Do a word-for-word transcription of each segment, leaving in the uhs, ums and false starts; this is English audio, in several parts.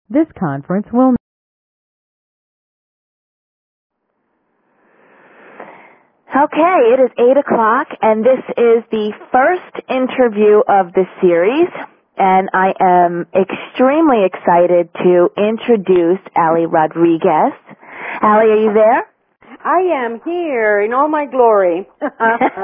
This conference will... Okay, it is eight o'clock, and this is the first interview of the series, and I am extremely excited to introduce Ali Rodriguez. Ali, are you there? I am here in all my glory. That's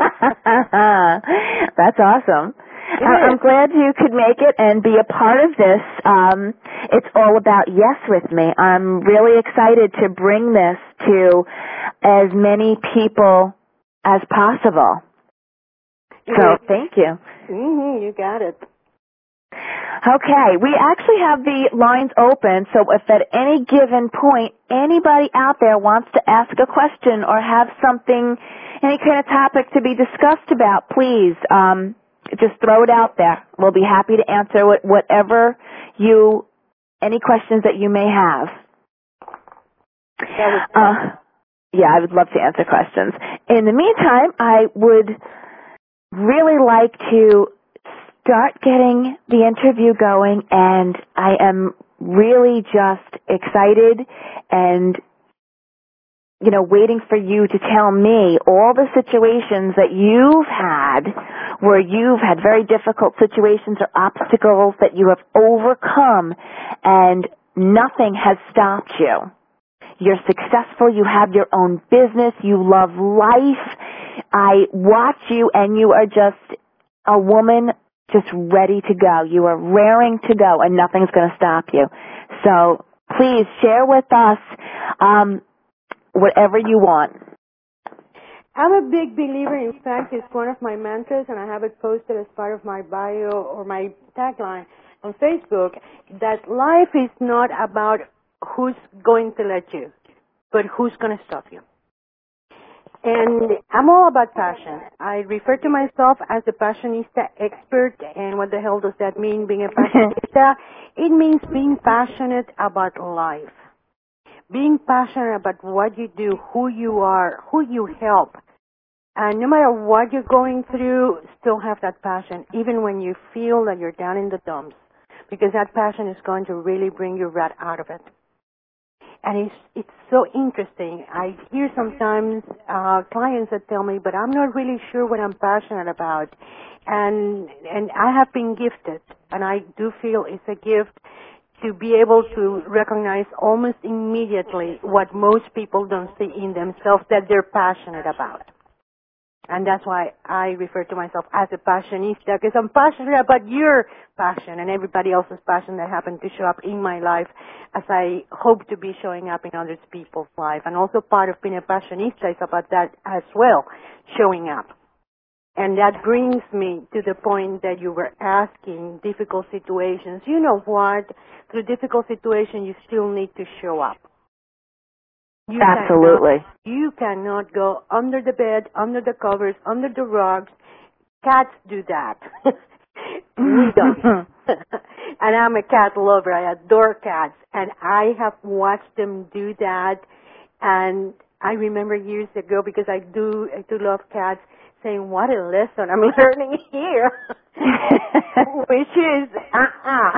awesome. I'm glad you could make it and be a part of this. Um, it's all about Yes with Me. I'm really excited to bring this to as many people as possible. So thank you. Mm-hmm, you got it. Okay, we actually have the lines open, so if at any given point anybody out there wants to ask a question or have something, any kind of topic to be discussed about, please um, just throw it out there. We'll be happy to answer what, whatever you, any questions that you may have. Uh, yeah, I would love to answer questions. In the meantime, I would really like to start getting the interview going, and I am really just excited and, you know, waiting for you to tell me all the situations that you've had where you've had very difficult situations or obstacles that you have overcome and nothing has stopped you. You're successful, you have your own business, you love life. I watch you and you are just a woman just ready to go. You are raring to go, and nothing's going to stop you. So please share with us um, whatever you want. I'm a big believer. In fact, it's one of my mantras, and I have it posted as part of my bio or my tagline on Facebook, that life is not about who's going to let you, but who's going to stop you. And I'm all about passion. I refer to myself as a passionista expert, and what the hell does that mean, being a passionista? It means being passionate about life. Being passionate about what you do, who you are, who you help. And no matter what you're going through, still have that passion, even when you feel that you're down in the dumps, because that passion is going to really bring you right out of it. And it's it's so interesting. I hear sometimes uh, clients that tell me, but I'm not really sure what I'm passionate about. And and I have been gifted, and I do feel it's a gift to be able to recognize almost immediately what most people don't see in themselves that they're passionate about. And that's why I refer to myself as a passionista, because I'm passionate about your passion and everybody else's passion that happened to show up in my life, as I hope to be showing up in other people's life. And also part of being a passionista is about that as well, showing up. And that brings me to the point that you were asking, difficult situations. You know what? Through difficult situations, you still need to show up. You Absolutely. Cannot, you cannot go under the bed, under the covers, under the rugs. Cats do that. We don't. And I'm a cat lover. I adore cats. And I have watched them do that. And I remember years ago, because I do, I do love cats, saying, what a lesson I'm learning here. Which is, uh-uh.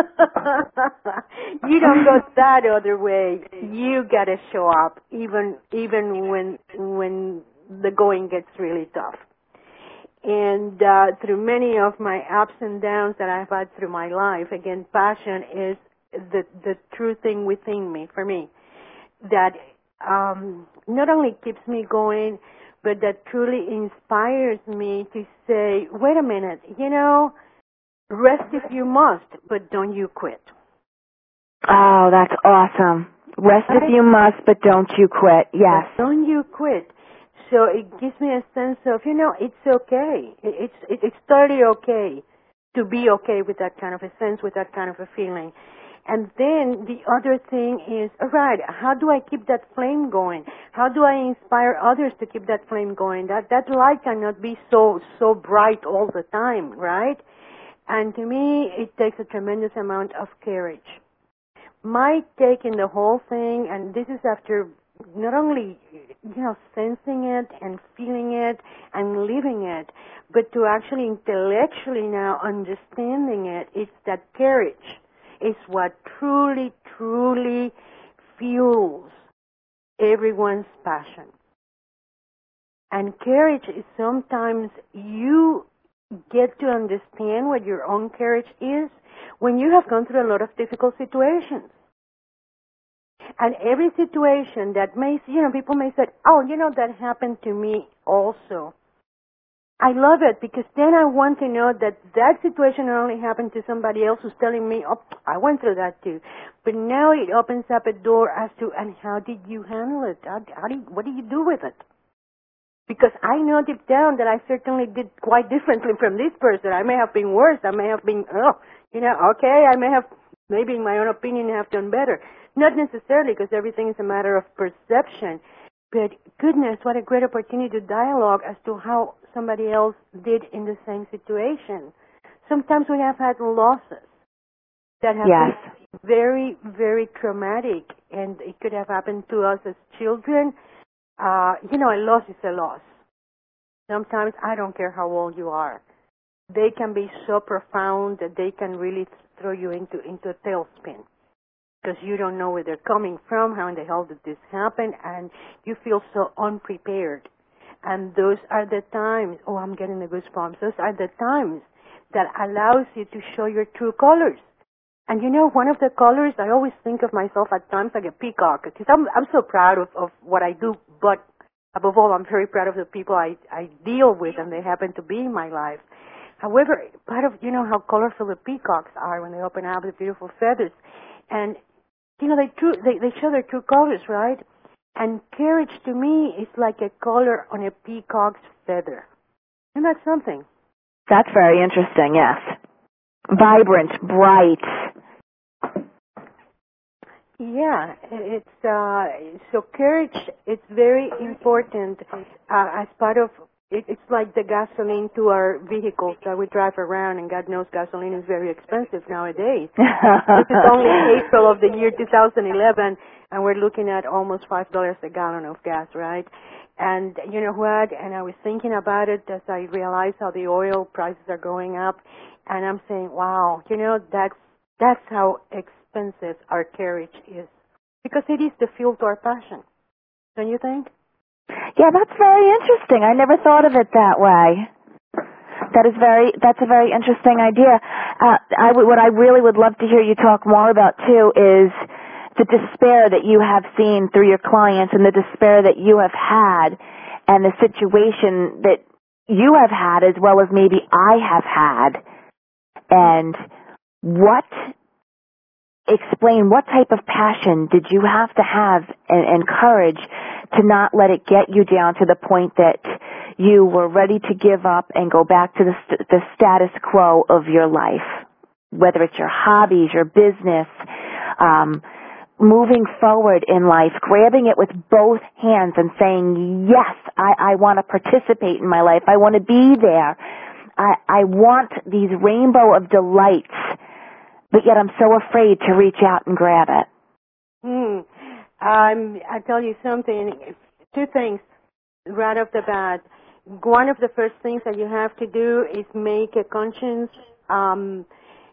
You don't go that other way. You gotta show up, even even when when the going gets really tough. And uh, through many of my ups and downs that I've had through my life, again, passion is the the true thing within me, for me, that um, not only keeps me going, but that truly inspires me to say, wait a minute, you know, rest if you must, but don't you quit. Oh, that's awesome. Rest if you must, but don't you quit. Yes. But don't you quit. So it gives me a sense of, you know, it's okay. It's it's totally okay to be okay with that kind of a sense, with that kind of a feeling. And then the other thing is, all right, how do I keep that flame going? How do I inspire others to keep that flame going? That that light cannot be so so bright all the time, right? And to me, it takes a tremendous amount of courage. My take in the whole thing, and this is after not only, you know, sensing it and feeling it and living it, but to actually intellectually now understanding it, it's that courage. is what truly, truly fuels everyone's passion. And courage is sometimes you get to understand what your own courage is when you have gone through a lot of difficult situations. And every situation that may, you know, people may say, oh, you know, that happened to me also. I love it because then I want to know that that situation not only happened to somebody else who's telling me, oh, I went through that too. But now it opens up a door as to, and how did you handle it? How, how do you, what do you do with it? Because I know deep down that I certainly did quite differently from this person. I may have been worse. I may have been, oh, you know, okay, I may have, maybe in my own opinion, have done better. Not necessarily, because everything is a matter of perception. But goodness, what a great opportunity to dialogue as to how somebody else did in the same situation. Sometimes we have had losses that have yes. been very, very traumatic, and it could have happened to us as children. Uh, you know, a loss is a loss. Sometimes, I don't care how old you are, they can be so profound that they can really throw you into, into a tailspin. Because you don't know where they're coming from, how in the hell did this happen, and you feel so unprepared. And those are the times, oh, I'm getting the goosebumps, those are the times that allows you to show your true colors. And you know, one of the colors, I always think of myself at times like a peacock, because I'm, I'm so proud of, of what I do, but above all, I'm very proud of the people I, I deal with, and they happen to be in my life. However, part of, you know, how colorful the peacocks are when they open up the beautiful feathers. And you know, they, true, they they show their true colors, right? And courage to me is like a color on a peacock's feather. Isn't that something? That's very interesting, yes. Vibrant, bright. Yeah, it's, uh, so courage, it's very important uh, as part of, it, it's like the gasoline to our vehicles that we drive around, and God knows gasoline is very expensive nowadays. This is only April of the year two thousand eleven, and we're looking at almost five dollars a gallon of gas, right? And you know what? And I was thinking about it as I realized how the oil prices are going up, and I'm saying, wow, you know, that's, that's how expensive our courage is. Because it is the fuel to our passion. Don't you think? Yeah, that's very interesting. I never thought of it that way. That is very, that's a very interesting idea. Uh, I w- what I really would love to hear you talk more about, too, is the despair that you have seen through your clients and the despair that you have had and the situation that you have had as well as maybe I have had. And what, explain what type of passion did you have to have and, and courage to not let it get you down to the point that you were ready to give up and go back to the, st- the status quo of your life, whether it's your hobbies, your business, um, moving forward in life, grabbing it with both hands and saying, yes, I, I want to participate in my life. I want to be there. I, I want these rainbow of delights, but yet I'm so afraid to reach out and grab it. Hmm. Um, I tell you something, two things right off the bat. One of the first things that you have to do is make a conscious, um,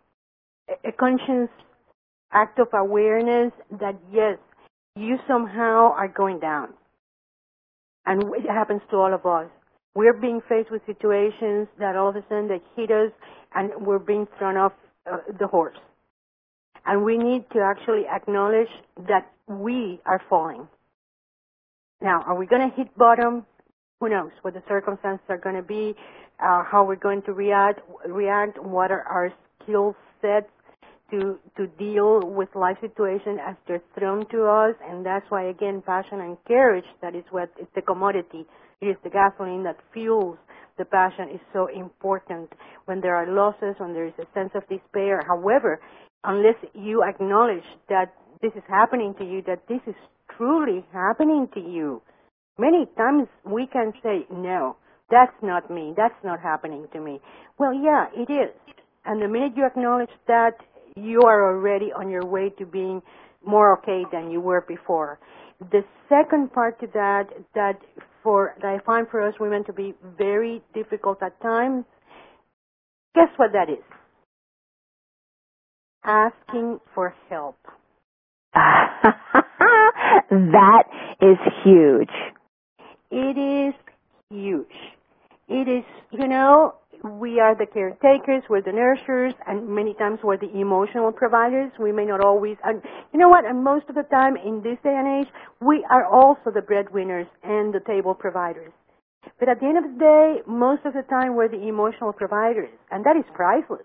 a conscious act of awareness that yes, you somehow are going down. And it happens to all of us. We're being faced with situations that all of a sudden they hit us and we're being thrown off uh, the horse. And we need to actually acknowledge that we are falling. Now, are we going to hit bottom? Who knows what the circumstances are going to be, uh, how we're going to react, react, what are our skill sets to to deal with life situations as they're thrown to us. And that's why, again, passion and courage, that is what is the commodity. It is the gasoline that fuels the passion, is so important when there are losses, when there is a sense of despair. However, unless you acknowledge that this is happening to you, that this is truly happening to you, many times we can say, no, that's not me, that's not happening to me. Well, yeah, it is. And the minute you acknowledge that, you are already on your way to being more okay than you were before. The second part to that, that for that I find for us women to be very difficult at times, guess what that is? asking for help. That is huge. It is huge. It is, you know, we are the caretakers, we're the nurturers, and many times we're the emotional providers. We may not always, and you know what, and most of the time in this day and age, we are also the breadwinners and the table providers. But at the end of the day, most of the time we're the emotional providers, and that is priceless.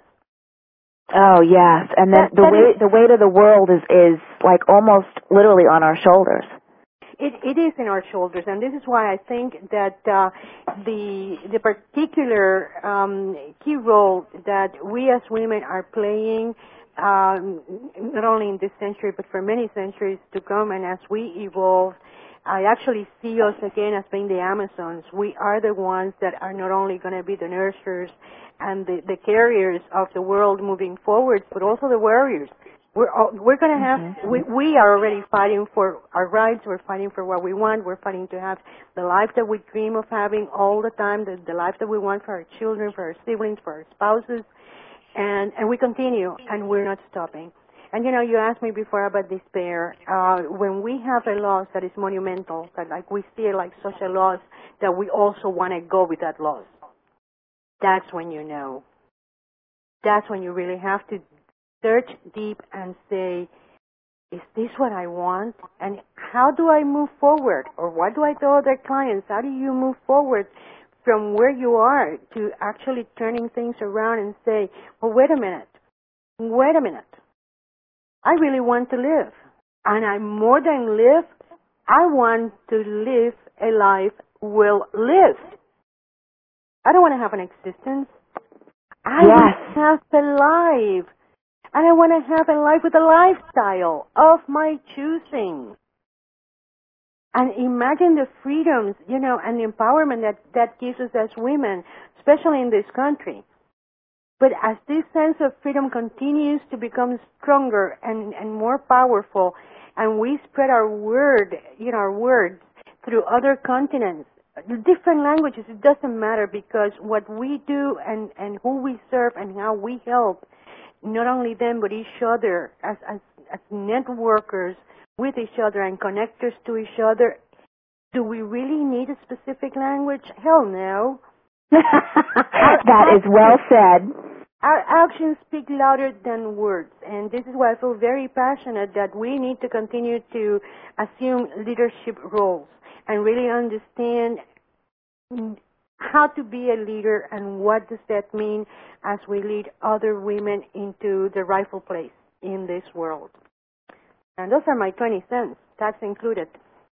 Oh yes, and then that, the that weight is, the weight of the world is is like almost literally on our shoulders. It, it is in our shoulders, and this is why I think that uh, the the particular um, key role that we as women are playing, um, not only in this century but for many centuries to come, and as we evolve, I actually see us again as being the Amazons. We are the ones that are not only going to be the nurturers and the, the carriers of the world moving forward, but also the warriors. We're all, we're going to have, mm-hmm. we, we are already fighting for our rights, we're fighting for what we want, we're fighting to have the life that we dream of having all the time, the, the life that we want for our children, for our siblings, for our spouses, and, and we continue, and we're not stopping. And you know, you asked me before about despair. Uh, when we have a loss that is monumental, that like we see it like such a loss that we also want to go with that loss, that's when you know. That's when you really have to search deep and say, is this what I want? And how do I move forward? Or what do I tell other clients? How do you move forward from where you are to actually turning things around and say, well, wait a minute. Wait a minute. I really want to live. And I more than live, I want to live a life well lived. I don't want to have an existence. I yes. want to have a life. And I want to have a life with a lifestyle of my choosing. And imagine the freedoms, you know, and the empowerment that, that gives us as women, especially in this country. But as this sense of freedom continues to become stronger and, and more powerful, and we spread our word, you know, our words through other continents, different languages, it doesn't matter, because what we do and, and who we serve and how we help, not only them but each other as, as, as networkers with each other and connectors to each other, do we really need a specific language? Hell no. That is well said. Our actions speak louder than words, and this is why I feel very passionate that we need to continue to assume leadership roles and really understand how to be a leader and what does that mean as we lead other women into the rightful place in this world. And those are my twenty cents, tax included.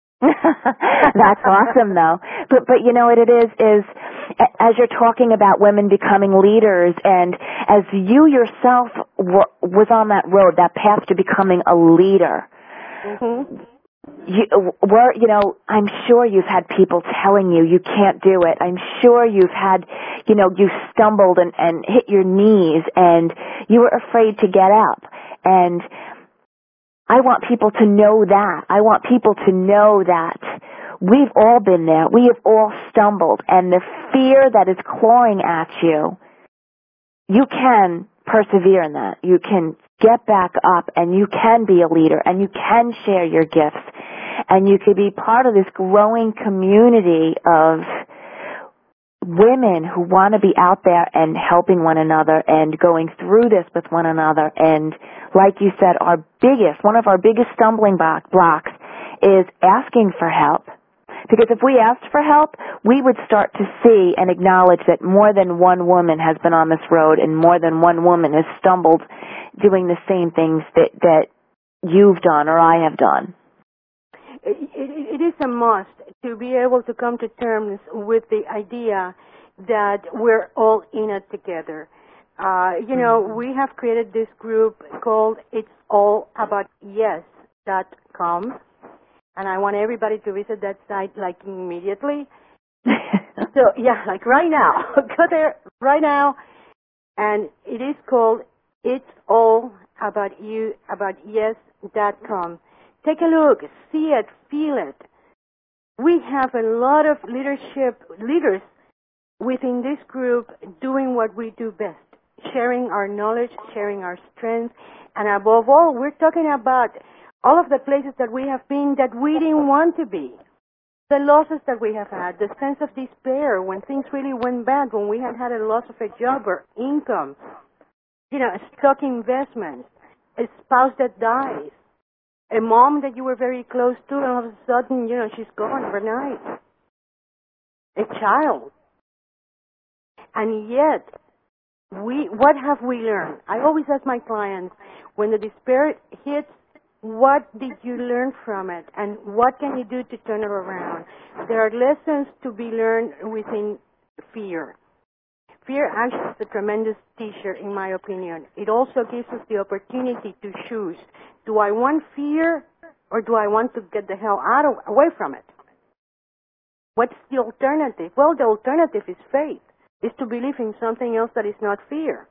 That's awesome, though. But but you know what it is is as you're talking about women becoming leaders, and as you yourself were, was on that road, that path to becoming a leader. Mm-hmm. You were, you know, I'm sure you've had people telling you you can't do it. I'm sure you've had, you know, you stumbled and, and hit your knees, and you were afraid to get up. And I want people to know that. I want people to know that we've all been there. We have all stumbled. And the fear that is clawing at you, you can persevere in that. You can get back up, and you can be a leader, and you can share your gifts, and you can be part of this growing community of women who want to be out there and helping one another and going through this with one another. And like you said, our biggest, one of our biggest stumbling blocks is asking for help. Because if we asked for help, we would start to see and acknowledge that more than one woman has been on this road, and more than one woman has stumbled doing the same things that, that you've done or I have done. It, it, it is a must to be able to come to terms with the idea that we're all in it together. Uh, you know, mm-hmm. we have created this group called It's All About Yes dot com, and I want everybody to visit that site like immediately. So, yeah, like right now. Go there right now, and it is called It's All About You, About Yes dot com. Take a look, see it, feel it. We have a lot of leadership leaders within this group doing what we do best, sharing our knowledge, sharing our strengths, And above all, we're talking about all of the places that we have been that we didn't want to be. The losses that we have had, the sense of despair when things really went bad, when we had had a loss of a job or income, you know, stock investments, a spouse that dies, a mom that you were very close to, and all of a sudden, you know, she's gone overnight. A child. And yet, we, what have we learned? I always ask my clients, when the despair hits, what did you learn from it? And what can you do to turn it around? There are lessons to be learned within fear. Fear actually is a tremendous teacher, in my opinion. It also gives us the opportunity to choose. Do I want fear, or do I want to get the hell out of, away from it? What's the alternative? Well, the alternative is faith, is to believe in something else that is not fear.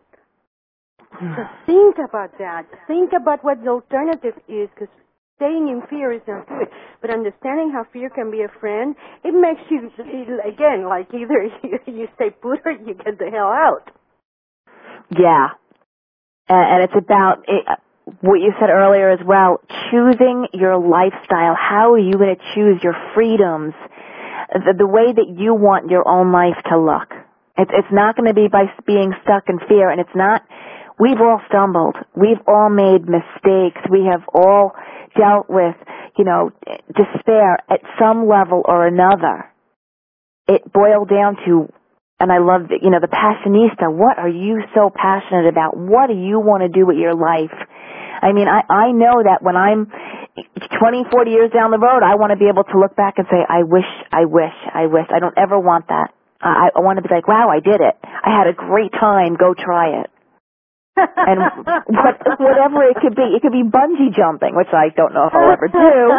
So think about that. Think about what the alternative is, because staying in fear is not good. But understanding how fear can be a friend, it makes you, again, like either you, you stay put or you get the hell out. Yeah. And it's about it, what you said earlier as well, choosing your lifestyle. How are you going to choose your freedoms, the, the way that you want your own life to look? It's, it's not going to be by being stuck in fear, and it's not. We've all stumbled. We've all made mistakes. We have all dealt with, you know, despair at some level or another. It boiled down to, and I love, the, you know, the passionista. What are you so passionate about? What do you want to do with your life? I mean, I, I know that when I'm twenty, forty years down the road, I want to be able to look back and say, I wish, I wish, I wish. I don't ever want that. I, I want to be like, wow, I did it. I had a great time. Go try it. And what, whatever it could be. It could be bungee jumping, which I don't know if I'll ever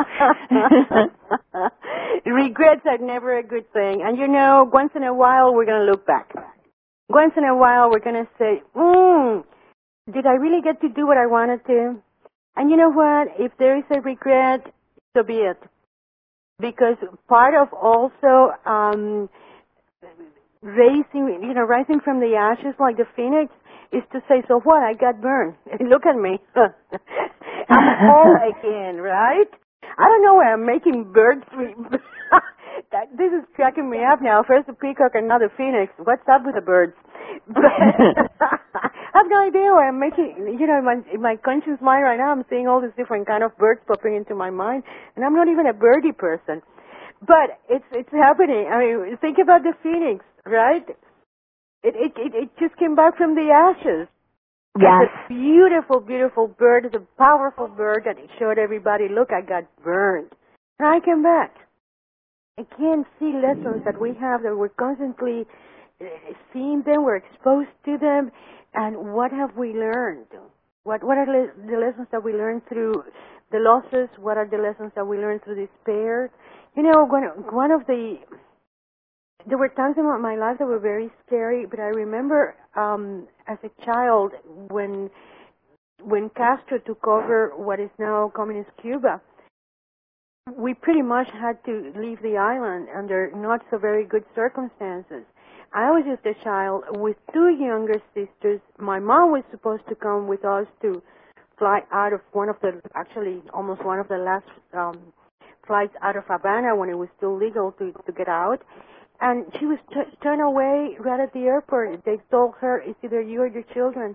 do. Regrets are never a good thing. And you know, once in a while we're going to look back. Once in a while we're going to say, hmm, did I really get to do what I wanted to? And you know what? If there is a regret, so be it. Because part of also um, raising, you know, rising from the ashes like the phoenix, is to say, so what? I got burned. Look at me. I'm whole again, right? I don't know why I'm making birds. that, this is cracking me up now. First a peacock and now the phoenix. What's up with the birds? But I have no idea why I'm making, you know, in my, in my conscious mind right now, I'm seeing all these different kind of birds popping into my mind, and I'm not even a birdie person. But it's it's happening. I mean, think about the phoenix, right? It, it it it just came back from the ashes. Yes. It's a beautiful, beautiful bird. It's a powerful bird that it showed everybody, look, I got burned. And I came back. I can see lessons that we have that we're constantly seeing them, we're exposed to them, and what have we learned? What what are le- the lessons that we learned through the losses? What are the lessons that we learned through despair? You know, one, one of the... There were times in my life that were very scary, but I remember um, as a child when when Castro took over what is now communist Cuba, we pretty much had to leave the island under not so very good circumstances. I was just a child with two younger sisters. My mom was supposed to come with us to fly out of one of the, actually almost one of the last um, flights out of Havana when it was still legal to, to get out. And she was t- turned away right at the airport. They told her, it's either you or your children.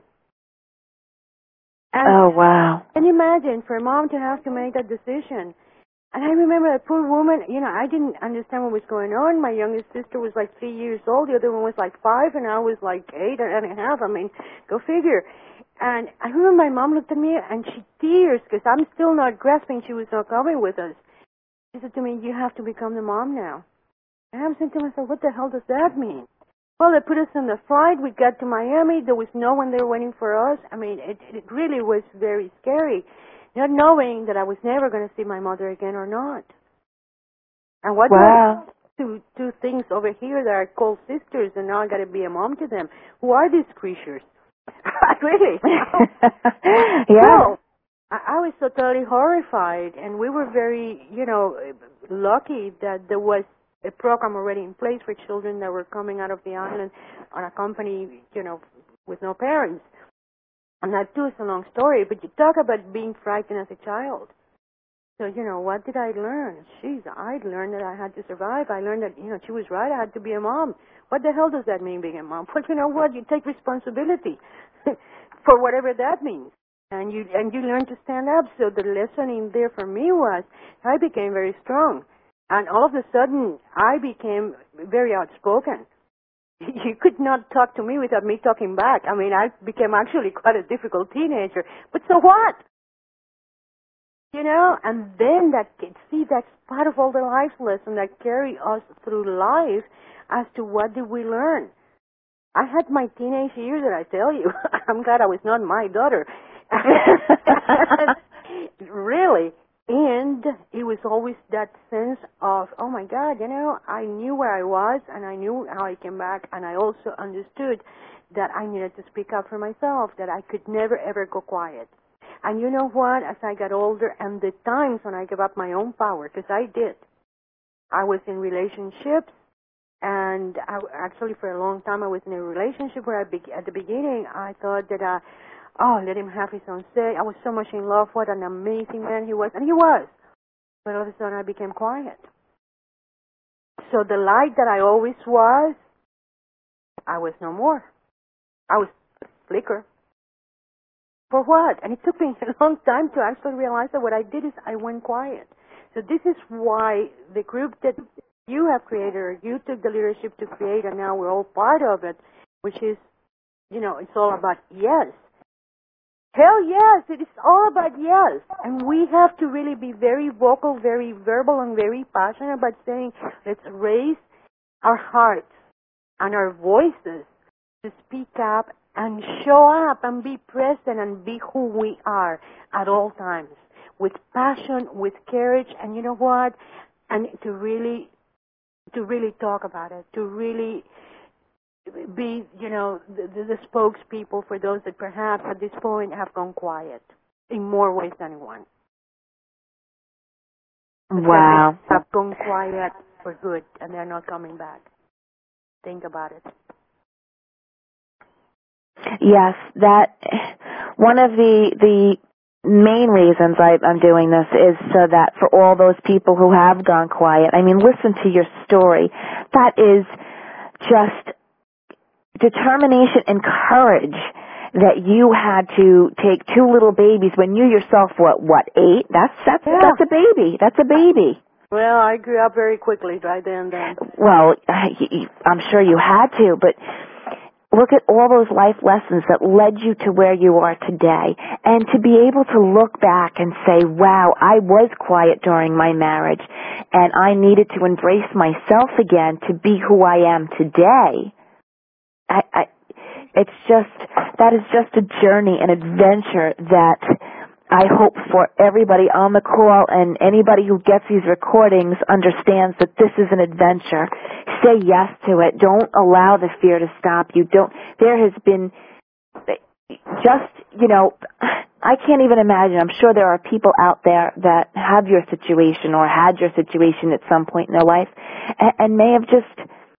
And oh, wow. Can you imagine for a mom to have to make that decision? And I remember that poor woman, you know, I didn't understand what was going on. My youngest sister was like three years old. The other one was like five, and I was like eight and a half. I mean, go figure. And I remember my mom looked at me, and she tears, because I'm still not grasping she was not coming with us. She said to me, you have to become the mom now. And I'm thinking to myself, what the hell does that mean? Well, they put us on the flight. We got to Miami. There was no one there waiting for us. I mean, it, it really was very scary, not knowing that I was never going to see my mother again or not. And what wow. two two things over here that are called sisters, and now I got to be a mom to them. Who are these creatures? Really? Yeah. So, I, I was so totally horrified, and we were very, you know, lucky that there was a program already in place for children that were coming out of the island on a company, you know, with no parents. And that too is a long story, but you talk about being frightened as a child. So, you know, what did I learn? Jeez, I learned that I had to survive. I learned that, you know, she was right, I had to be a mom. What the hell does that mean, being a mom? Well, you know what? You take responsibility for whatever that means. And you and you learn to stand up. So the lesson in there for me was I became very strong. And all of a sudden, I became very outspoken. You could not talk to me without me talking back. I mean, I became actually quite a difficult teenager. But so what? You know, and then that, see, that's part of all the life lessons that carry us through life as to what did we learn. I had my teenage years that I tell you. I'm glad I was not my daughter. Really. And it was always that sense of, oh my God, you know, I knew where I was and I knew how I came back, and I also understood that I needed to speak up for myself, that I could never ever go quiet. And you know what, as I got older and the times when I gave up my own power, because I did, I was in relationships, and I, actually for a long time I was in a relationship where I be, at the beginning I thought that uh, oh, let him have his own say. I was so much in love. What an amazing man he was. And he was. But all of a sudden I became quiet. So the light that I always was, I was no more. I was flicker. For what? And it took me a long time to actually realize that what I did is I went quiet. So this is why the group that you have created, or you took the leadership to create, and now we're all part of it, which is, you know, it's all about yes. Hell yes, it is all about yes. And we have to really be very vocal, very verbal, and very passionate about saying, let's raise our hearts and our voices to speak up and show up and be present and be who we are at all times, with passion, with courage, and you know what? And to really, to really talk about it, to really be, you know, the, the spokespeople for those that perhaps at this point have gone quiet in more ways than one. Wow. They have gone quiet for good and they're not coming back. Think about it. Yes, that one of the the main reasons I, I'm doing this is so that for all those people who have gone quiet, I mean, listen to your story. That is just determination and courage that you had to take two little babies when you yourself were, what, eight? That's that's yeah. that's a baby. That's a baby. Well, I grew up very quickly right then. then. Well, I'm sure you had to, but look at all those life lessons that led you to where you are today, and to be able to look back and say, wow, I was quiet during my marriage, and I needed to embrace myself again to be who I am today. I, I, it's just, that is just a journey, an adventure that I hope for everybody on the call and anybody who gets these recordings understands that this is an adventure. Say yes to it. Don't allow the fear to stop you. Don't, there has been just, you know, I can't even imagine. I'm sure there are people out there that have your situation or had your situation at some point in their life and, and may have just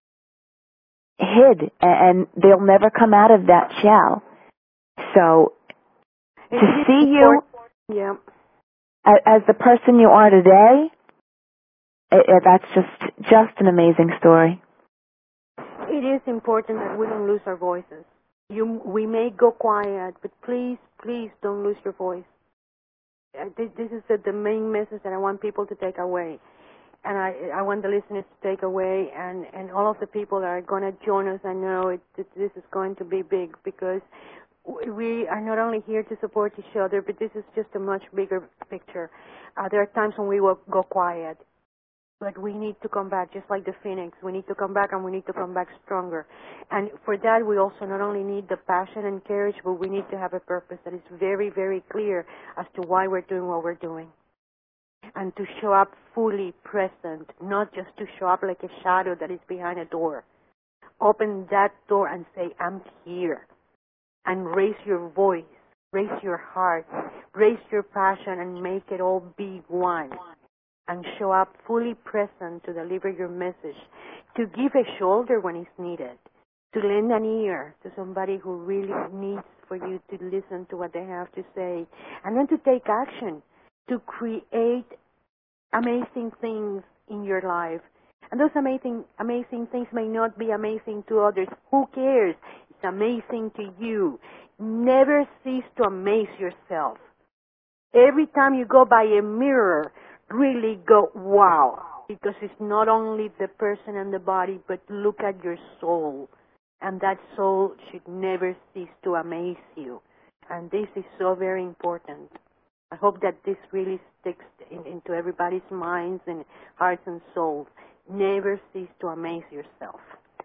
hid, and they'll never come out of that shell. So to see you yeah. as the person you are today, it, it, that's just just an amazing story. It is important that we don't lose our voices. You, we may go quiet, but please, please don't lose your voice. Uh, this, this is the, the main message that I want people to take away. And I, I want the listeners to take away, and, and all of the people that are going to join us. I know it, it, this is going to be big, because we are not only here to support each other, but this is just a much bigger picture. Uh, there are times when we will go quiet, but we need to come back, just like the phoenix. We need to come back, and we need to come back stronger. And for that, we also not only need the passion and courage, but we need to have a purpose that is very, very clear as to why we're doing what we're doing. And to show up fully present, not just to show up like a shadow that is behind a door. Open that door and say, I'm here. And raise your voice, raise your heart, raise your passion, and make it all be one. And show up fully present to deliver your message, to give a shoulder when it's needed, to lend an ear to somebody who really needs for you to listen to what they have to say, and then to take action to create amazing things in your life. And those amazing, amazing things may not be amazing to others. Who cares? It's amazing to you. Never cease to amaze yourself. Every time you go by a mirror, really go, wow. Because it's not only the person and the body, but look at your soul. And that soul should never cease to amaze you. And this is so very important. I hope that this really sticks in, into everybody's minds and hearts and souls. Never cease to amaze yourself.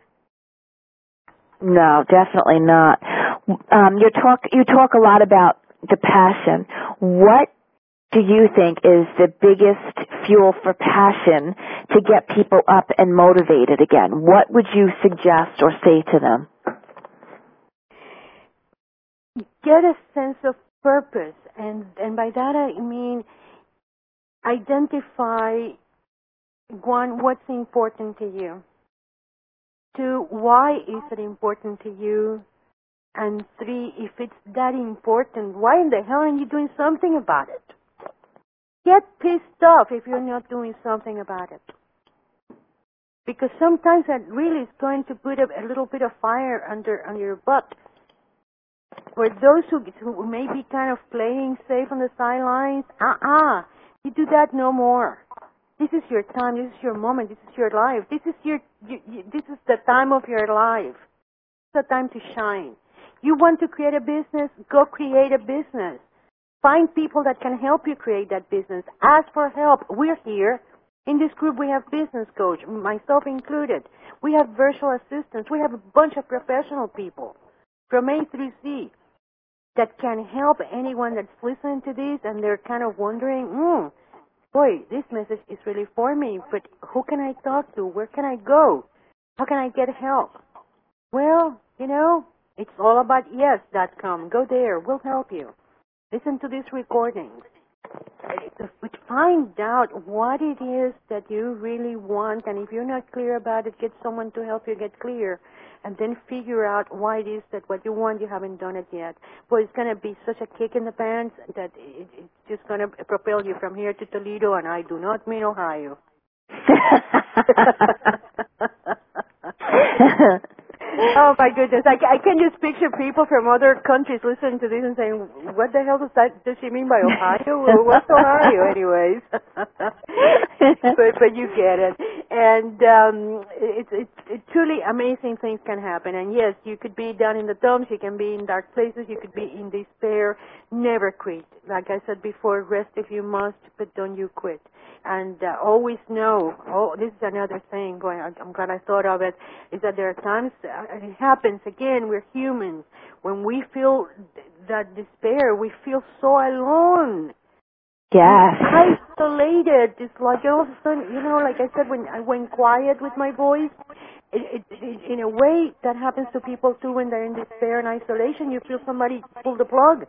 No, definitely not. Um, you talk you talk a lot about the passion. What do you think is the biggest fuel for passion to get people up and motivated again? What would you suggest or say to them? Get a sense of purpose, and, and by that I mean identify, one, what's important to you. Two, why is it important to you? And three, if it's that important, why in the hell aren't you doing something about it? Get pissed off if you're not doing something about it. Because sometimes that really is going to put a, a little bit of fire under, under your butt. For those who, who may be kind of playing safe on the sidelines, uh-uh, you do that no more. This is your time, this is your moment, this is your life, this is your, you, you, this is the time of your life. It's the time to shine. You want to create a business, go create a business. Find people that can help you create that business. Ask for help. We're here. In this group, we have business coach, myself included. We have virtual assistants. We have a bunch of professional people from A through Z that can help anyone that's listening to this and they're kind of wondering, hmm, boy, this message is really for me, but who can I talk to? Where can I go? How can I get help? Well, you know, it's all about yes dot com. Go there. We'll help you. Listen to these recordings. Find out what it is that you really want, and if you're not clear about it, get someone to help you get clear, and then figure out why it is that what you want, you haven't done it yet. Boy, it's going to be such a kick in the pants that it, it's just going to propel you from here to Toledo, and I do not mean Ohio. Oh my goodness! I, I can just picture people from other countries listening to this and saying, "What the hell does that? Does she mean by Ohio? Well, what's Ohio, anyways?" but but you get it, and um, it's it's it truly amazing things can happen. And yes, you could be down in the dumps, you can be in dark places, you could be in despair. Never quit. Like I said before, rest if you must, but don't you quit. And uh, always know, oh, this is another thing, boy, I'm glad I thought of it, is that there are times, uh, it happens, again, we're humans. When we feel that despair, we feel so alone. Yes. Isolated. It's like all of a sudden, you know, like I said, when I went quiet with my voice, it, it, it, in a way, that happens to people too when they're in despair and isolation. You feel somebody pull the plug.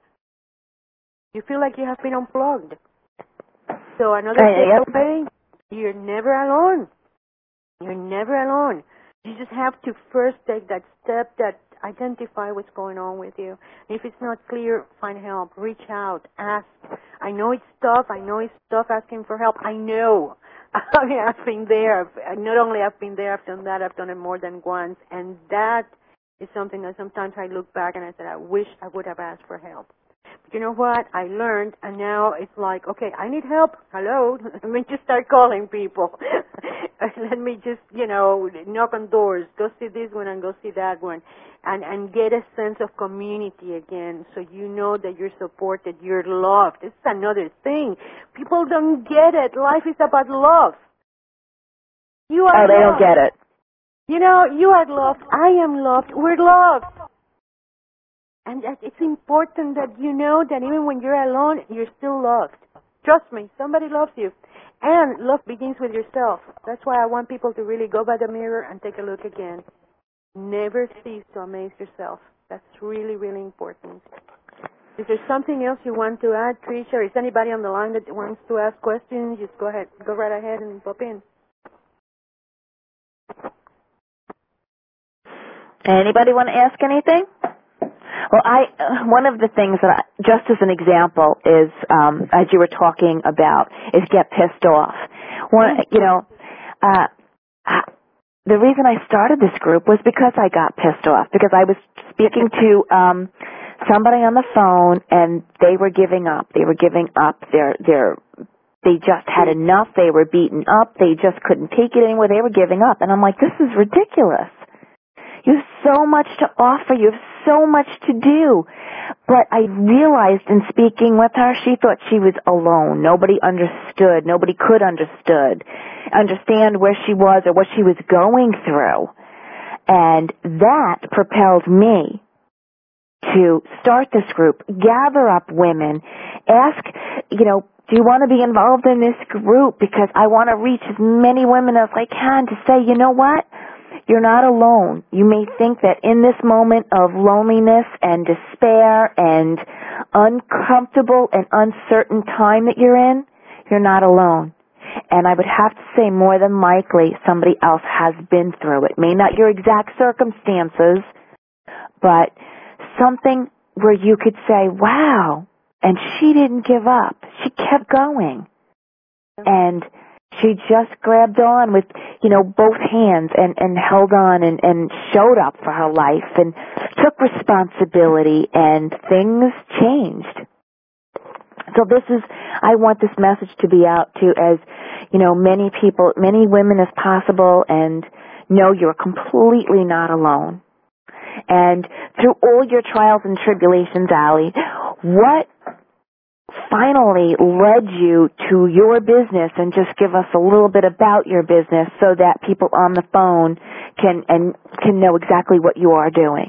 You feel like you have been unplugged. So another takeaway, you're never alone. You're never alone. You just have to first take that step, that identify what's going on with you. If it's not clear, find help. Reach out. Ask. I know it's tough. I know it's tough asking for help. I know. I mean, I've been there. I've, not only I've been there, I've done that. I've done it more than once. And that is something that sometimes I look back and I said, I wish I would have asked for help. You know what? I learned, and now it's like, okay, I need help. Hello. Let me just start calling people. Let me just, you know, knock on doors. Go see this one and go see that one. And, and get a sense of community again so you know that you're supported, you're loved. This is another thing. People don't get it. Life is about love. You are Oh, they loved. don't get it. You know, you are loved. I am loved. We're loved. And it's important that you know that even when you're alone, you're still loved. Trust me, somebody loves you. And love begins with yourself. That's why I want people to really go by the mirror and take a look again. Never cease to amaze yourself. That's really, really important. Is there something else you want to add, Tricia? Or is anybody on the line that wants to ask questions? Just go ahead. Go right ahead and pop in. Anybody want to ask anything? Well, I uh, one of the things that I, just as an example is, um, as you were talking about, is get pissed off. One, you know, uh, I, the reason I started this group was because I got pissed off, because I was speaking to um, somebody on the phone and they were giving up. They were giving up. Their their they just had enough. They were beaten up. They just couldn't take it anymore. They were giving up, and I'm like, this is ridiculous. You have so much to offer. You have so much to do. But I realized in speaking with her, she thought she was alone. Nobody understood. Nobody could understood, understand where she was or what she was going through. And that propelled me to start this group, gather up women, ask, you know, do you want to be involved in this group? Because I want to reach as many women as I can to say, you know what? You're not alone. You may think that in this moment of loneliness and despair and uncomfortable and uncertain time that you're in, you're not alone. And I would have to say more than likely somebody else has been through it. May not your exact circumstances, but something where you could say, wow, and she didn't give up. She kept going. And she just grabbed on with, you know, both hands and, and held on and, and showed up for her life and took responsibility, and things changed. So this is, I want this message to be out to as, you know, many people, many women as possible, and know you're completely not alone. And through all your trials and tribulations, Allie, what finally led you to your business, and just give us a little bit about your business so that people on the phone can and can know exactly what you are doing.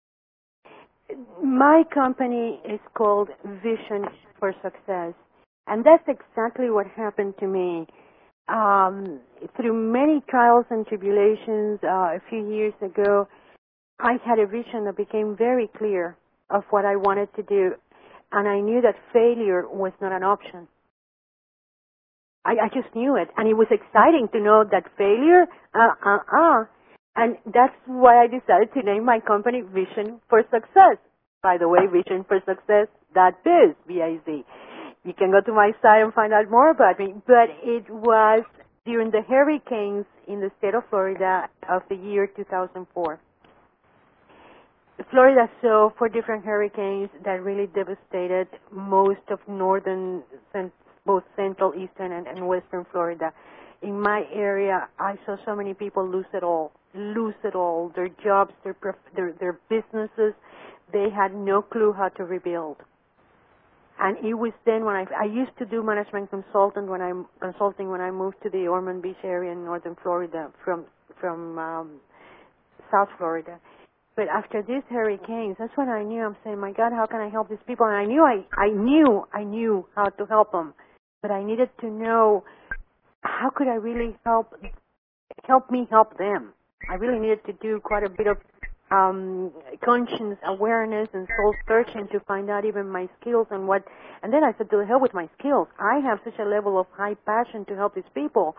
My company is called Vision for Success, and that's exactly what happened to me. Um, through many trials and tribulations, uh, a few years ago, I had a vision that became very clear of what I wanted to do. And I knew that failure was not an option. I, I just knew it. And it was exciting to know that failure, uh, uh, uh. And that's why I decided to name my company Vision for Success. By the way, vision for success dot biz, B I Z. You can go to my site and find out more about me. But it was during the hurricanes in the state of Florida of the year two thousand four. Florida saw four different hurricanes that really devastated most of northern, both central, eastern, and, and western Florida. In my area, I saw so many people lose it all, lose it all, their jobs, their, their, their businesses. They had no clue how to rebuild. And it was then when I, I used to do management consultant when I, consulting when I moved to the Ormond Beach area in northern Florida from, from um, South Florida. But after these hurricanes, that's when I knew, I'm saying, my God, how can I help these people? And I knew I, I knew, I knew how to help them. But I needed to know, how could I really help, help me help them? I really needed to do quite a bit of um, conscience awareness and soul searching to find out even my skills and what, and then I said, to the hell with my skills. I have such a level of high passion to help these people.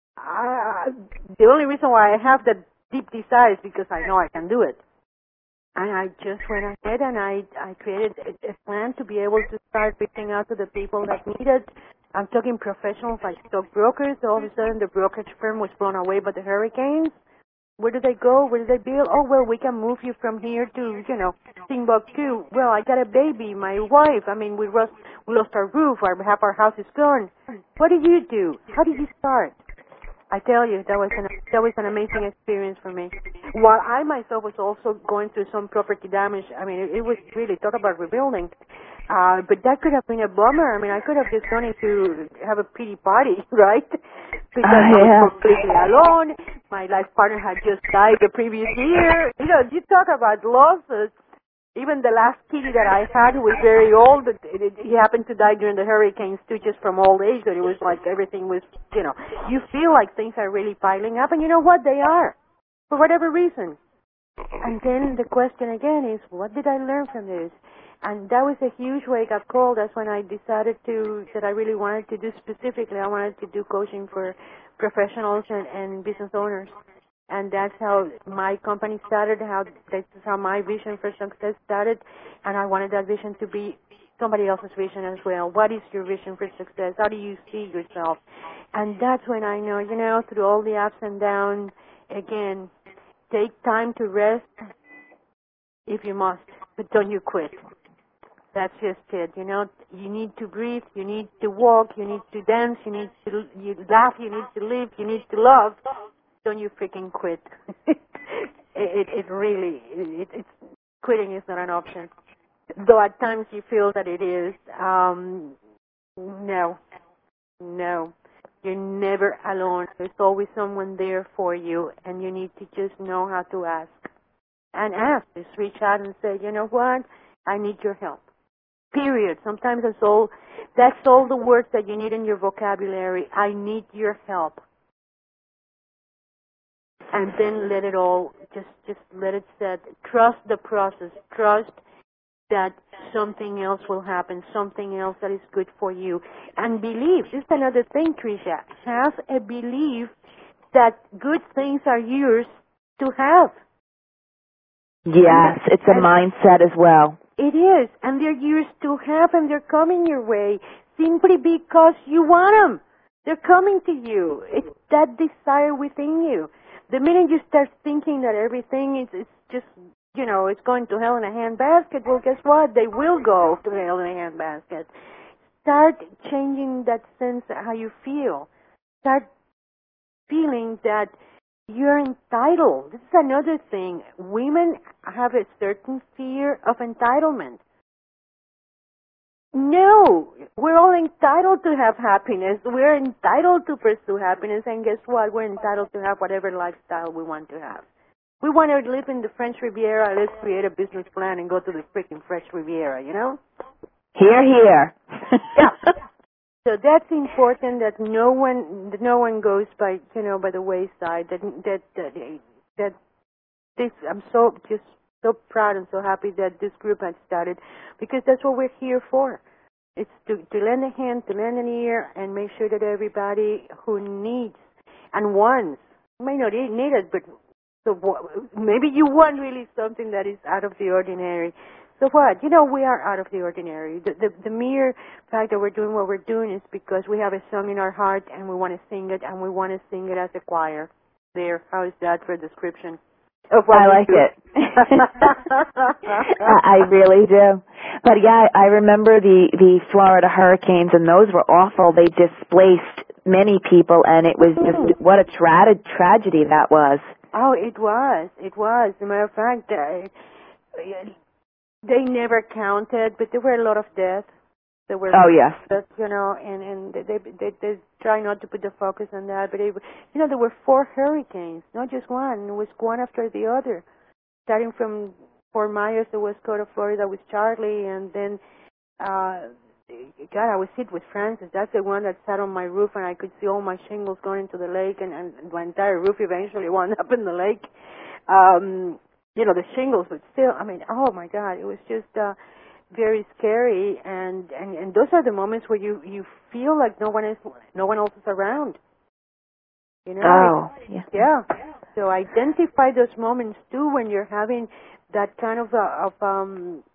I, the only reason why I have that deep desire is because I know I can do it. And I just went ahead and I, I created a, a plan to be able to start reaching out to the people that needed. I'm talking professionals like stockbrokers. All of a sudden the brokerage firm was blown away by the hurricanes. Where do they go? Where do they build? Oh, well, we can move you from here to, you know, Timbuktu. Well, I got a baby, my wife. I mean, we lost, we lost our roof. Our, half our house is gone. What did you do? How did you start? I tell you, that was an that was an amazing experience for me. While I myself was also going through some property damage, I mean, it, it was really, talk about rebuilding. Uh, but that could have been a bummer. I mean, I could have just gone in to have a pity party, right? Because uh, yeah. I was completely alone. My life partner had just died the previous year. You know, you talk about losses. Even the last kitty that I had, who was very old, it, it, he happened to die during the hurricanes too, just from old age. That it was like everything was, you know, you feel like things are really piling up, and you know what? They are, for whatever reason. And then the question again is, what did I learn from this? And that was a huge wake-up call. That's when I decided to, that I really wanted to do specifically, I wanted to do coaching for professionals and, and business owners. And that's how my company started, how this is how my vision for success started. And I wanted that vision to be somebody else's vision as well. What is your vision for success? How do you see yourself? And that's when I know, you know, through all the ups and downs, again, take time to rest if you must, but don't you quit. That's just it, you know. You need to breathe, you need to walk, you need to dance, you need to you laugh, you need to live, you need to love. Don't you freaking quit. it, it, it really, it, it's, quitting is not an option. Though at times you feel that it is, um, no, no. You're never alone. There's always someone there for you, and you need to just know how to ask. And ask. Just reach out and say, you know what? I need your help. Period. Sometimes that's all, that's all the words that you need in your vocabulary. I need your help. And then let it all, just, just let it set. Trust the process. Trust that something else will happen, something else that is good for you. And believe, this is another thing, Tricia, have a belief that good things are yours to have. Yes, it's a mindset as well. It is, and they're yours to have, and they're coming your way simply because you want them. They're coming to you. It's that desire within you. The minute you start thinking that everything is, is just, you know, it's going to hell in a handbasket, well, guess what? They will go to hell in a handbasket. Start changing that sense of how you feel. Start feeling that you're entitled. This is another thing. Women have a certain fear of entitlement. No, we're all entitled to have happiness. We're entitled to pursue happiness, and guess what? We're entitled to have whatever lifestyle we want to have. We want to live in the French Riviera. Let's create a business plan and go to the freaking French Riviera, you know? Hear, hear. Yeah. So that's important that no one, that no one goes by, you know, by the wayside. That that that, that this. I'm so just so proud and so happy that this group has started, because that's what we're here for. It's to to lend a hand, to lend an ear, and make sure that everybody who needs and wants, may not need it, but so maybe you want really something that is out of the ordinary. So what? You know, we are out of the ordinary. The, the, the mere fact that we're doing what we're doing is because we have a song in our heart and we want to sing it, and we want to sing it as a choir. There, how is that for a description of what I we like do? it. I really do. But yeah, I remember the, the Florida hurricanes, and those were awful. They displaced many people, and it was just, what a tra- tragedy that was. Oh, it was. It was. As a matter of fact, uh, they never counted, but there were a lot of deaths. There were, oh yes, deaths, you know, and and they, they they try not to put the focus on that. But it, you know, there were four hurricanes, not just one. It was one after the other, starting from Fort Myers, the west coast of Florida, with Charlie, and then, uh, God, I was hit with Francis. That's the one that sat on my roof, and I could see all my shingles going into the lake, and, and my entire roof eventually wound up in the lake. Um, You know, the shingles, but still, I mean, oh my God, it was just uh, very scary, and, and, and those are the moments where you, you feel like no one is, no one else is around. You know? Oh, yeah. Yeah. So identify those moments too when you're having that kind of uh, of um,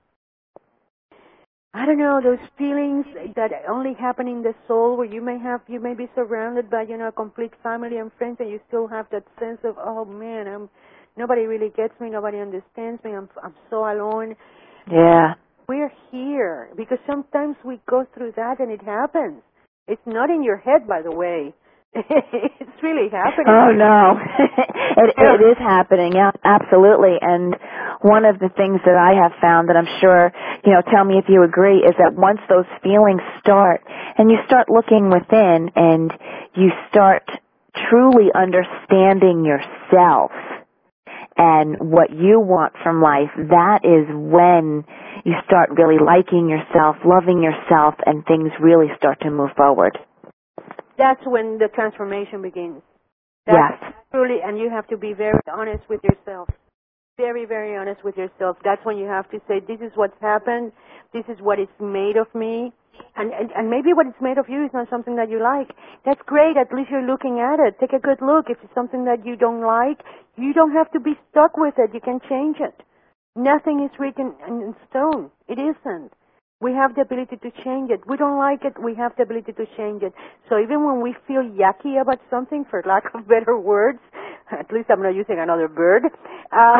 I don't know, those feelings that only happen in the soul, where you may have, you may be surrounded by, you know, a complete family and friends, and you still have that sense of, oh man, I'm. Nobody really gets me. Nobody understands me. I'm I'm so alone. Yeah. We're here because sometimes we go through that and it happens. It's not in your head, by the way. It's really happening. Oh no, it Yeah. it is happening. Yeah, absolutely. And one of the things that I have found, that I'm sure, you know, tell me if you agree, is that once those feelings start, and you start looking within, and you start truly understanding yourself and what you want from life, that is when you start really liking yourself, loving yourself, and things really start to move forward. That's when the transformation begins. That's Yes. Truly, and you have to be very honest with yourself. Very, very honest with yourself. That's when you have to say, this is what's happened. this is what it's made of me. And, and and maybe what it's made of you is not something that you like. That's great. At least you're looking at it. Take a good look. If it's something that you don't like, you don't have to be stuck with it. You can change it. Nothing is written in stone. It isn't. We have the ability to change it. We don't like it. We have the ability to change it. So even when we feel yucky about something, for lack of better words, at least I'm not using another bird, uh,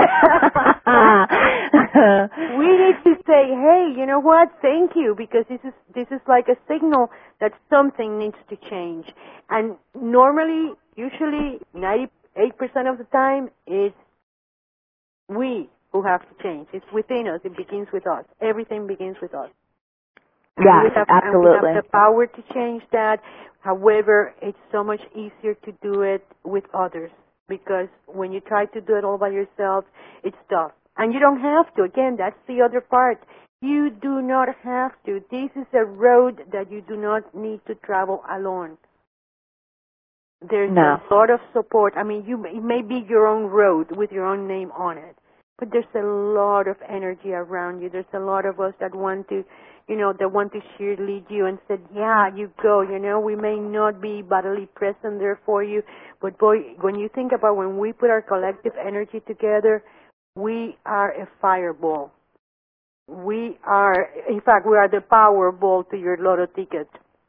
we need to say, hey, you know what? Thank you, because this is this is like a signal that something needs to change. And normally, usually, ninety-eight percent of the time, it's we who have to change. It's within us. It begins with us. Everything begins with us. Yes, we have, absolutely. And we have the power to change that. However, it's so much easier to do it with others, because when you try to do it all by yourself, it's tough. And you don't have to. Again, that's the other part. You do not have to. This is a road that you do not need to travel alone. There's no. a lot of support. I mean, you it may be your own road with your own name on it, but there's a lot of energy around you. There's a lot of us that want to, you know, that want to cheerlead you and said, yeah, you go. You know, we may not be bodily present there for you, but boy, when you think about when we put our collective energy together, we are a fireball. We are, in fact, we are the Powerball to your lotto ticket.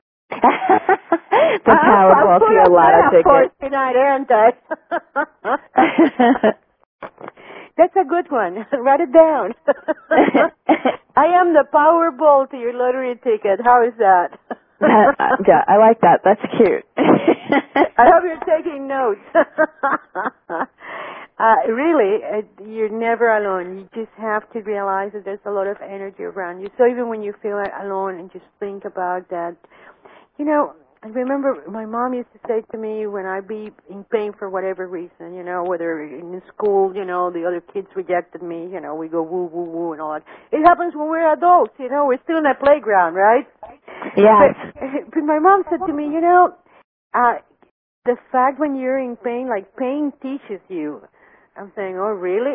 The Powerball to your lotto ticket. Tonight, aren't I? That's a good one. Write it down. I am the Powerball to your lottery ticket. How is that? that uh, yeah, I like that. That's cute. I hope you're taking notes. uh, really, uh, you're never alone. You just have to realize that there's a lot of energy around you. So even when you feel alone, and just think about that. You know, I remember my mom used to say to me when I'd be in pain for whatever reason, you know, whether in school, you know, the other kids rejected me, you know, we go woo, woo, woo and all that. It happens when we're adults, you know, we're still in a playground, right? Yes. But, but my mom said to me, you know, uh, the fact when you're in pain, like pain teaches you. I'm saying, oh, really?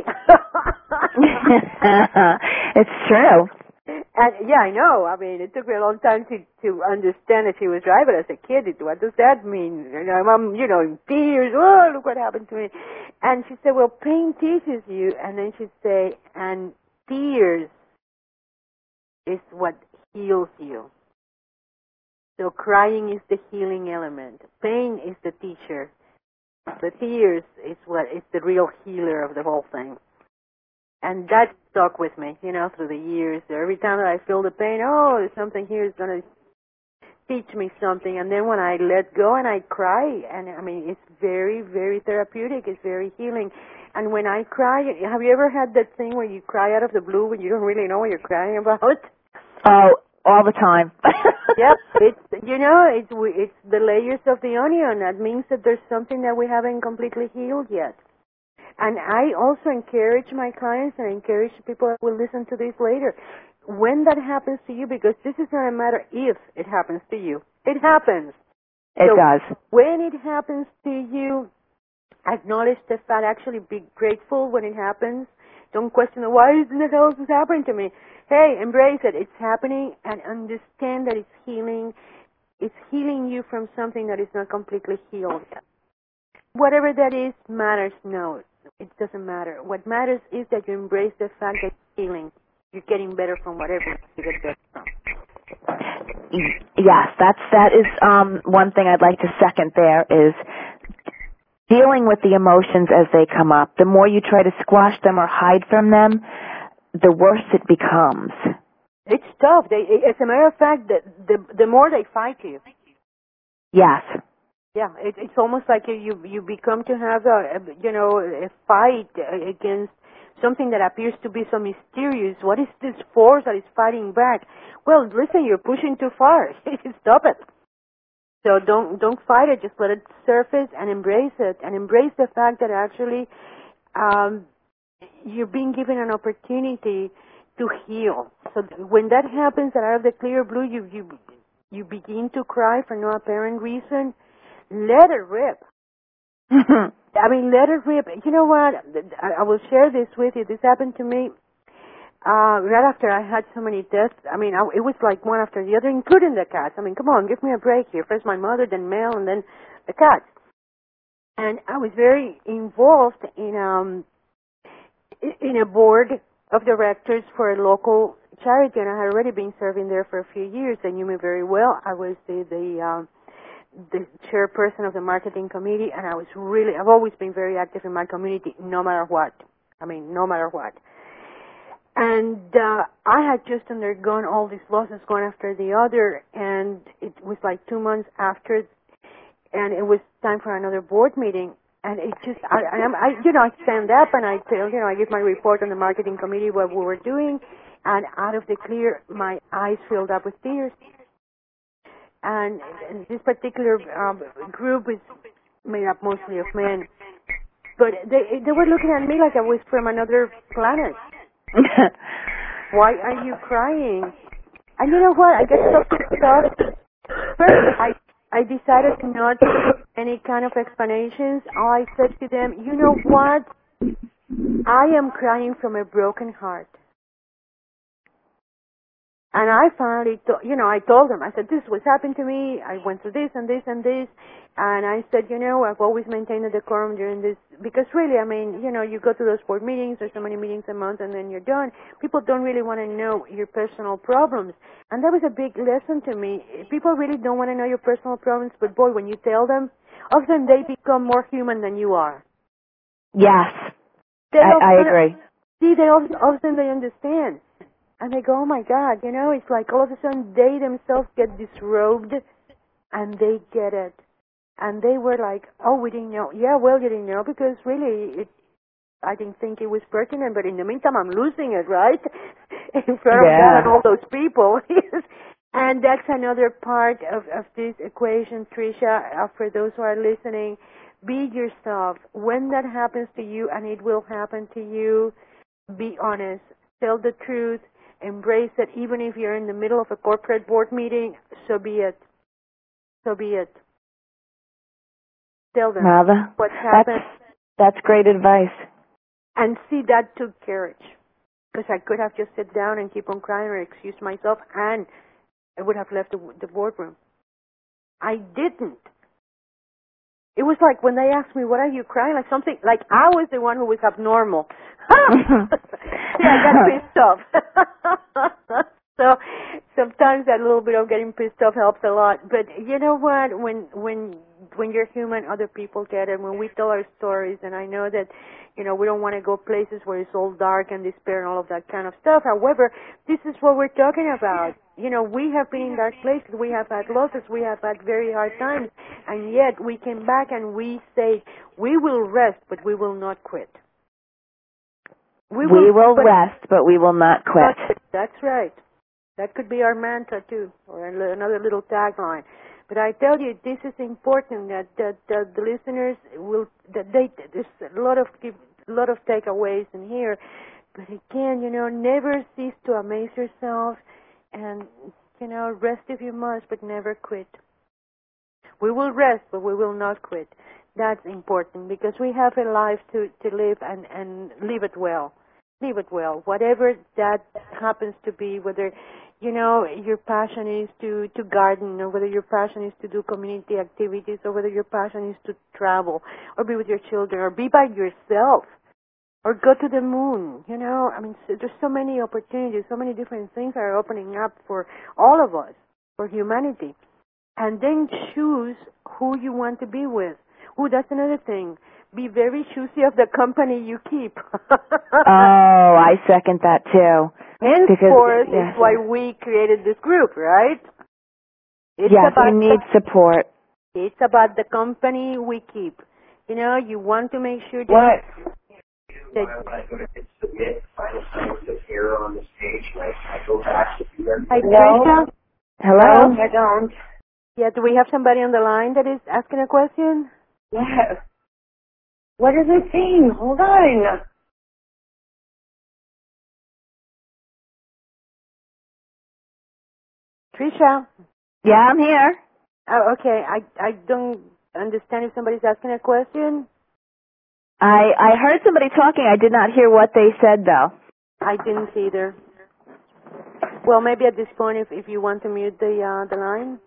It's true. And yeah, I know. I mean, it took me a long time to to understand that she was right. But as a kid, it, what does that mean? You know, I'm, you know, in tears. Oh, look what happened to me. And she said, well, pain teaches you. And then she'd say, and tears is what heals you. So crying is the healing element. Pain is the teacher. The tears is what is the real healer of the whole thing. And that stuck with me, you know, through the years. Every time that I feel the pain, oh, there's something here that's going to teach me something. And then when I let go and I cry, and I mean, it's very, very therapeutic. It's very healing. And when I cry, have you ever had that thing where you cry out of the blue when you don't really know what you're crying about? Oh, all the time. Yep, it's, you know, it's, it's the layers of the onion. That means that there's something that we haven't completely healed yet. And I also encourage my clients and encourage people that will listen to this later. When that happens to you, because this is not a matter if it happens to you. It happens. It so does. When it happens to you, acknowledge the fact, actually be grateful when it happens. Don't question why is the hell is this happening to me? Hey, embrace it. It's happening and understand that it's healing. It's healing you from something that is not completely healed yet. Whatever that is matters no. It doesn't matter. What matters is that you embrace the fact that you're healing. You're getting better from whatever you get better from. Yes, that's that is um, one thing I'd like to second. There is dealing with the emotions as they come up. The more you try to squash them or hide from them, the worse it becomes. It's tough. They, as a matter of fact, the the, the more they fight you. Yes. Yeah, it, it's almost like you you become to have a, a you know a fight against something that appears to be so mysterious. What is this force that is fighting back? Well, listen, you're pushing too far. Stop it. So don't don't fight it. Just let it surface and embrace it, and embrace the fact that actually um, you're being given an opportunity to heal. So when that happens, that out of the clear blue, you you you begin to cry for no apparent reason. Let it rip. I mean, let it rip. You know what? I will share this with you. This happened to me. uh, right after I had so many deaths, I mean, I, it was like one after the other, including the cats. I mean, come on, give me a break here. First my mother, then Mel, and then the cats. And I was very involved in um in a board of directors for a local charity, and I had already been serving there for a few years. They knew me very well. I was the the, um, the chairperson of the marketing committee, and I was really, I've always been very active in my community, no matter what. I mean, no matter what. And uh, I had just undergone all these losses, one after the other, and it was like two months after, and it was time for another board meeting. And it just, I, I, am, I, you know, I stand up and I tell, you know, I give my report on the marketing committee, what we were doing, and out of the clear, my eyes filled up with tears. And, and this particular um, group is made up mostly of men, but they they were looking at me like I was from another planet. Why are you crying? And you know what? I get so pissed off. First, I I decided not to give any kind of explanations. I said to them, you know what? I am crying from a broken heart. And I finally, to, you know, I told them, I said, this was happened to me. I went through this and this and this. And I said, you know, I've always maintained a decorum during this. Because really, I mean, you know, you go to those board meetings, there's so many meetings a month, and then you're done. People don't really want to know your personal problems. And that was a big lesson to me. People really don't want to know your personal problems, but boy, when you tell them, often they become more human than you are. Yes, They I, I often, agree. See, they often, often they understand. And they go, oh my God, you know, it's like all of a sudden they themselves get disrobed and they get it. And they were like, oh, we didn't know. Yeah, well, you didn't know because really it, I didn't think it was pertinent, but in the meantime I'm losing it, right? In front Yeah. of God and all those people. And that's another part of, of this equation, Tricia, uh, for those who are listening. Be yourself. When that happens to you, and it will happen to you, be honest. Tell the truth. Embrace it, even if you're in the middle of a corporate board meeting, so be it. So be it. Tell them Well, the, what happened. That's, that's great advice. And see, that took courage. Because I could have just sat down and keep on crying or excuse myself, and I would have left the, the boardroom. I didn't. It was like when they asked me, what are you crying? Like something, like I was the one who was abnormal. See, I got pissed off. So sometimes that little bit of getting pissed off helps a lot. But you know what? When when when you're human, other people get it. When we tell our stories, and I know that, you know, we don't want to go places where it's all dark and despair and all of that kind of stuff. However, this is what we're talking about. You know, we have been in dark places. We have had losses. We have had very hard times. And yet we came back and we say, we will rest, but we will not quit. We will, we will rest, but we will not quit. That's right. That could be our mantra, too, or another little tagline. But I tell you, this is important that, that, that the listeners will, that they, there's a lot of, a lot of takeaways in here. But again, you know, never cease to amaze yourself and, you know, rest if you must, but never quit. We will rest, but we will not quit. That's important because we have a life to, to live and, and live it well. Live it well. Whatever that happens to be, whether, you know, your passion is to, to garden, or whether your passion is to do community activities, or whether your passion is to travel, or be with your children, or be by yourself, or go to the moon, you know. I mean, so there's so many opportunities, so many different things are opening up for all of us, for humanity. And then choose who you want to be with. Oh, that's another thing. Be very choosy of the company you keep. Oh, I second that too. Henceforth yes. is why we created this group, right? It's yes, about we need the, support. It's about the company we keep. You know, you want to make sure that... What? that I go to submit final sentences here on the stage, and I go back to the... Hi, Tricia? Hello? I don't. Yeah, do we have somebody on the line that is asking a question? Yes. What are they saying? Hold on. Tricia? Yeah, I'm here. Oh, okay. I I don't understand if somebody's asking a question. I I heard somebody talking. I did not hear what they said, though. I didn't either. Well, maybe at this point, if, if you want to mute the uh, the line.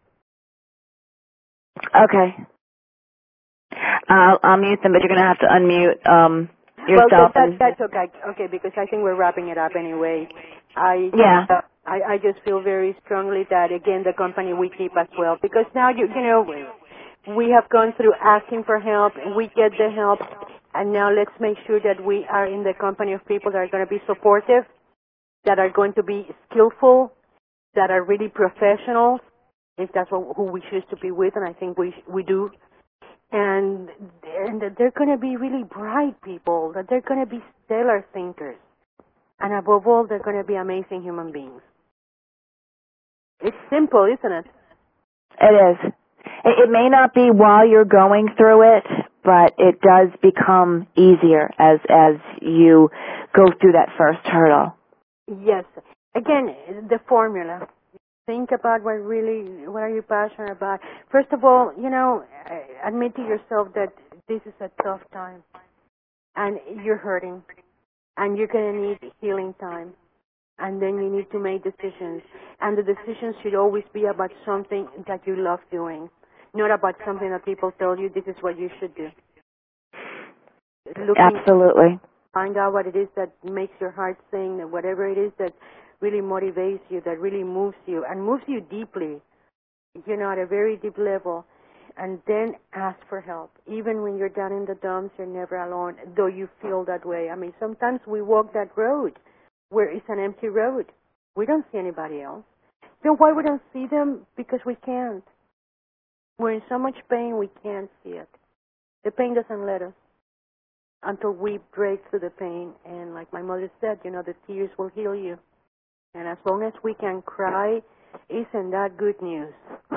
Okay. I'll, I'll mute them, but you're going to have to unmute um, yourself. Well, that, that, that's okay. Okay, because I think we're wrapping it up anyway. I yeah. Uh, I, I just feel very strongly that, again, the company we keep as well. Because now, you, you know, we, we have gone through asking for help, and we get the help, and now let's make sure that we are in the company of people that are going to be supportive, that are going to be skillful, that are really professionals, if that's what, who we choose to be with, and I think we we do. And, and that they're going to be really bright people, that they're going to be stellar thinkers. And above all, they're going to be amazing human beings. It's simple, isn't it? It is. It, it may not be while you're going through it, but it does become easier as as you go through that first hurdle. Yes. Again, the formula. Think about what really, what are you passionate about. First of all, you know, admit to yourself that this is a tough time, and you're hurting, and you're going to need healing time, and then you need to make decisions, and the decisions should always be about something that you love doing, not about something that people tell you this is what you should do. Looking, Absolutely. Find out what it is that makes your heart sing, and whatever it is that really motivates you, that really moves you, and moves you deeply, you know, at a very deep level, and then ask for help. Even when you're down in the dumps, you're never alone, though you feel that way. I mean, sometimes we walk that road where it's an empty road. We don't see anybody else. You know why we don't see them? Because we can't. We're in so much pain, we can't see it. The pain doesn't let us until we break through the pain, and like my mother said, you know, the tears will heal you. And as long as we can cry, isn't that good news?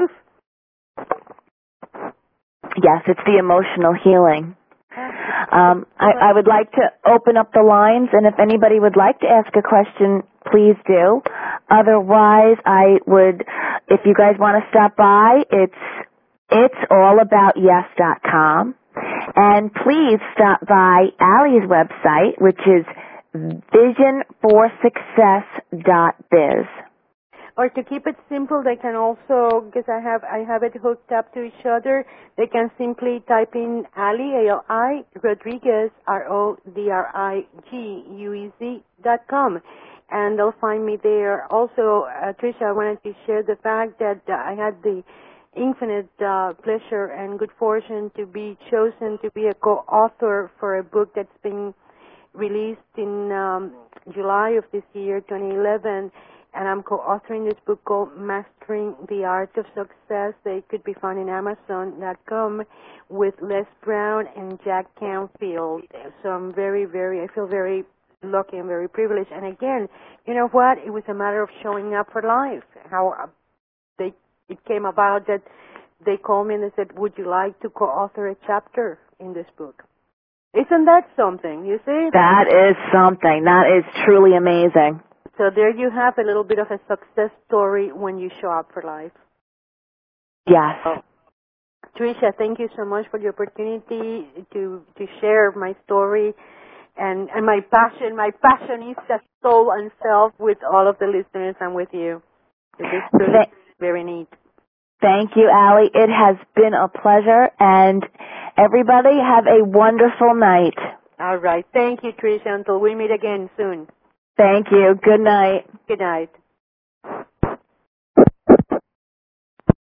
Yes, it's the emotional healing. Um, I, I would like to open up the lines, and if anybody would like to ask a question, please do. Otherwise, I would, if you guys want to stop by, it's it's all about yes dot com. And please stop by Allie's website, which is vision for success dot biz. Or to keep it simple, they can also, because I have I have it hooked up to each other, they can simply type in Allie, A L I, Rodriguez, R O D R I G U E Z dot com, and they'll find me there. Also, uh, Tricia, I wanted to share the fact that uh, I had the infinite uh, pleasure and good fortune to be chosen to be a co-author for a book that's been released in um, July of this year, twenty eleven, and I'm co-authoring this book called Mastering the Art of Success. They could be found in Amazon dot com with Les Brown and Jack Canfield. So I'm very, very, I feel very lucky and very privileged. And again, you know what? It was a matter of showing up for life. How they it came about that they called me and they said, would you like to co-author a chapter in this book? Isn't that something, you see? That is something. That is truly amazing. So there you have a little bit of a success story when you show up for life. Yes. Oh. Tricia, thank you so much for the opportunity to to share my story and, and my passion. My passion is the soul and self with all of the listeners and with you. It is really very neat. Thank you, Allie. It has been a pleasure, and everybody have a wonderful night. All right. Thank you, Tricia. Until we meet again soon. Thank you. Good night. Good night.